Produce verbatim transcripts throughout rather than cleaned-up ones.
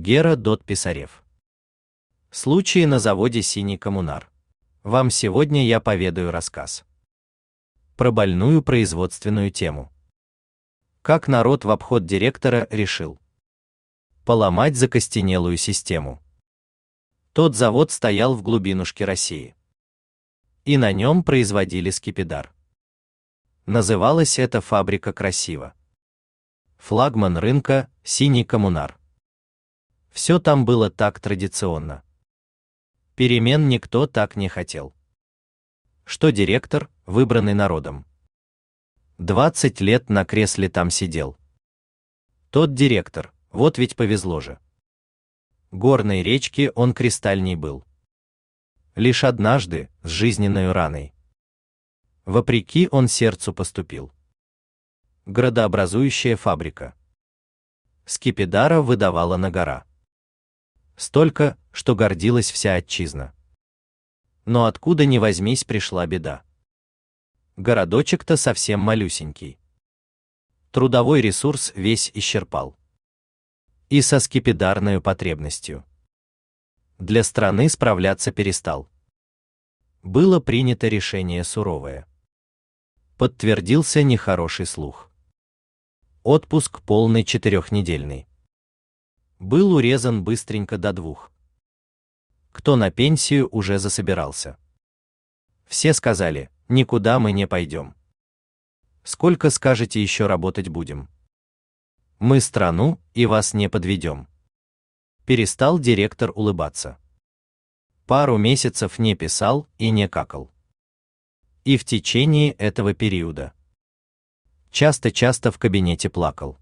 Гера Дот Писарев. Случаи на заводе «Синий коммунар». Вам сегодня я поведаю рассказ про больную производственную тему. Как народ в обход директора решил поломать закостенелую систему. Тот завод стоял в глубинушке России, и на нем производили скипидар. Называлась эта фабрика красиво. Флагман рынка «Синий коммунар». Все там было так традиционно. Перемен никто так не хотел. Что директор, выбранный народом, двадцать лет на кресле там сидел. Тот директор, вот ведь повезло же. Горной речки он кристальней был. Лишь однажды, с жизненной раной, вопреки он сердцу поступил. Градообразующая фабрика скипидара выдавала на гора. Столько, что гордилась вся отчизна. Но откуда ни возьмись пришла беда. Городочек-то совсем малюсенький. Трудовой ресурс весь исчерпал. И со скипидарной потребностью для страны справляться перестал. Было принято решение суровое. Подтвердился нехороший слух. Отпуск полный четырехнедельный был урезан быстренько до двух. Кто на пенсию уже засобирался. Все сказали: никуда мы не пойдем. Сколько скажете еще работать будем? Мы страну и вас не подведем. Перестал директор улыбаться. Пару месяцев не писал и не какал. И в течение этого периода часто-часто в кабинете плакал.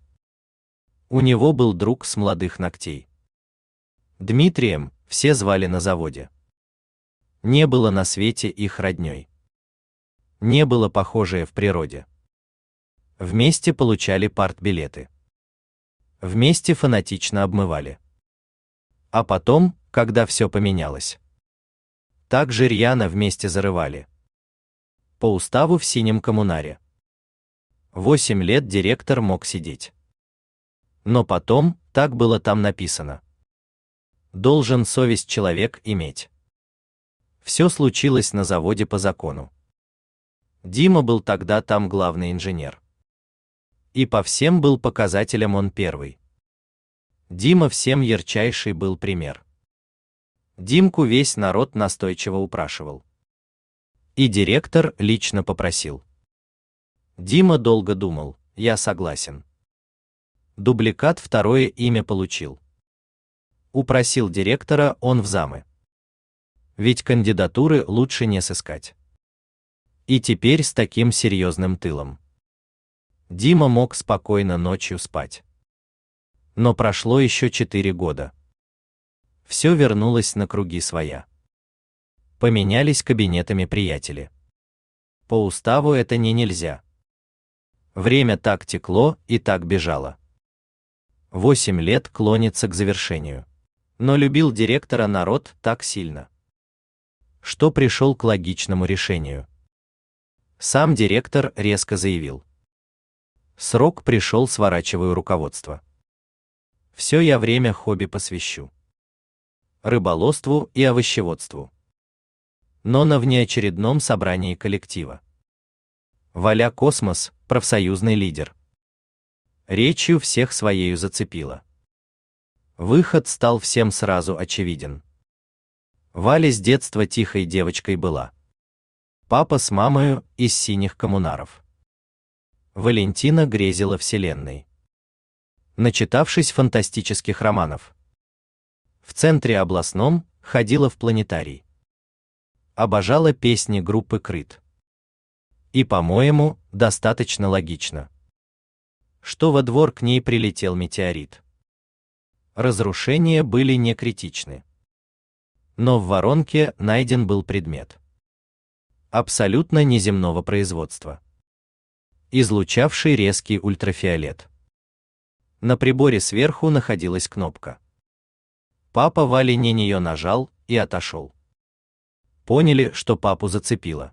У него был друг с молодых ногтей. Дмитрием все звали на заводе. Не было на свете их роднёй. Не было похожее в природе. Вместе получали партбилеты. Вместе фанатично обмывали. А потом, когда все поменялось, так же рьяно вместе зарывали. По уставу в «Синем коммунаре» восемь лет директор мог сидеть. Но потом, так было там написано, должен совесть человек иметь. Все случилось на заводе по закону. Дима был тогда там главный инженер. И по всем был показателям он первый. Дима всем ярчайший был пример. Димку весь народ настойчиво упрашивал. И директор лично попросил. Дима долго думал: я согласен. Дубликат второе имя получил. Упросил директора он в замы. Ведь кандидатуры лучше не сыскать. И теперь с таким серьезным тылом Дима мог спокойно ночью спать. Но прошло еще четыре года. Все вернулось на круги своя. Поменялись кабинетами приятели. По уставу это не нельзя. Время так текло и так бежало. Восемь лет клонится к завершению. Но любил директора народ так сильно, что пришел к логичному решению. Сам директор резко заявил: срок пришел, сворачиваю руководство. Все я время хобби посвящу. Рыболовству и овощеводству. Но на внеочередном собрании коллектива. Валя Космос, профсоюзный лидер, речью всех своею зацепила. Выход стал всем сразу очевиден. Валя с детства тихой девочкой была. Папа с мамою из «Синих коммунаров». Валентина грезила вселенной, начитавшись фантастических романов. В центре областном ходила в планетарий. Обожала песни группы Крыт. И, по-моему, достаточно логично, что во двор к ней прилетел метеорит. Разрушения были не критичны. Но в воронке найден был предмет абсолютно неземного производства, излучавший резкий ультрафиолет. На приборе сверху находилась кнопка. Папа Вали на нее нажал и отошел. Поняли, что папу зацепило.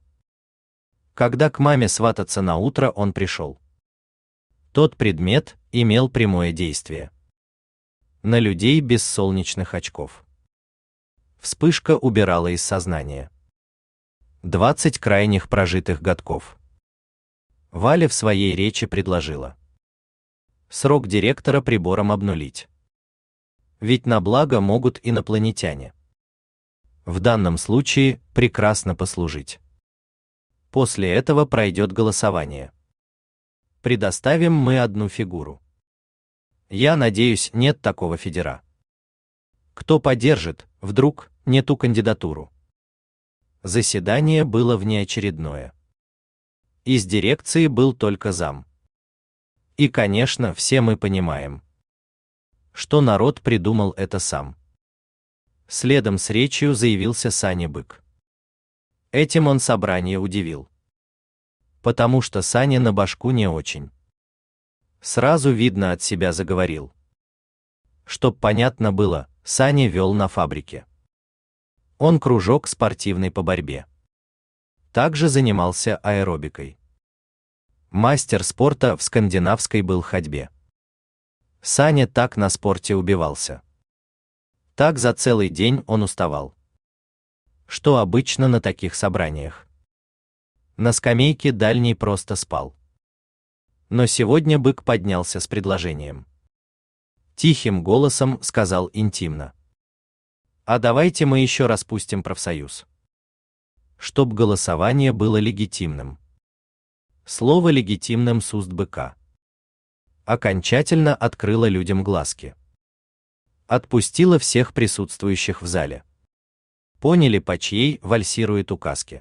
Когда к маме свататься на утро он пришел, тот предмет имел прямое действие на людей без солнечных очков. Вспышка убирала из сознания. Двадцать крайних прожитых годков. Валя в своей речи предложила срок директора прибором обнулить. Ведь на благо могут инопланетяне. В данном случае прекрасно послужить. После этого пройдет голосование. Предоставим мы одну фигуру. Я надеюсь, нет такого федера. Кто поддержит, вдруг, не ту кандидатуру? Заседание было внеочередное. Из дирекции был только зам. И, конечно, все мы понимаем, что народ придумал это сам. Следом с речью заявился Саня Бык. Этим он собрание удивил. Потому что Саня на башку не очень. Сразу видно, от себя заговорил. Чтоб понятно было, Саня вел на фабрике. Он кружок спортивный по борьбе. Также занимался аэробикой. Мастер спорта в скандинавской был ходьбе. Саня так на спорте убивался. Так за целый день он уставал. Что обычно на таких собраниях? На скамейке дальний просто спал. Но сегодня Бык поднялся с предложением. Тихим голосом сказал интимно: а давайте мы еще распустим профсоюз. Чтоб голосование было легитимным. Слово «легитимным» с уст Быка окончательно открыло людям глазки. Отпустило всех присутствующих в зале. Поняли, по чьей вальсирует указке.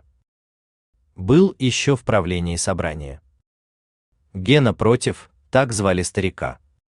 Был еще в правлении собрания Гена Против, так звали старика.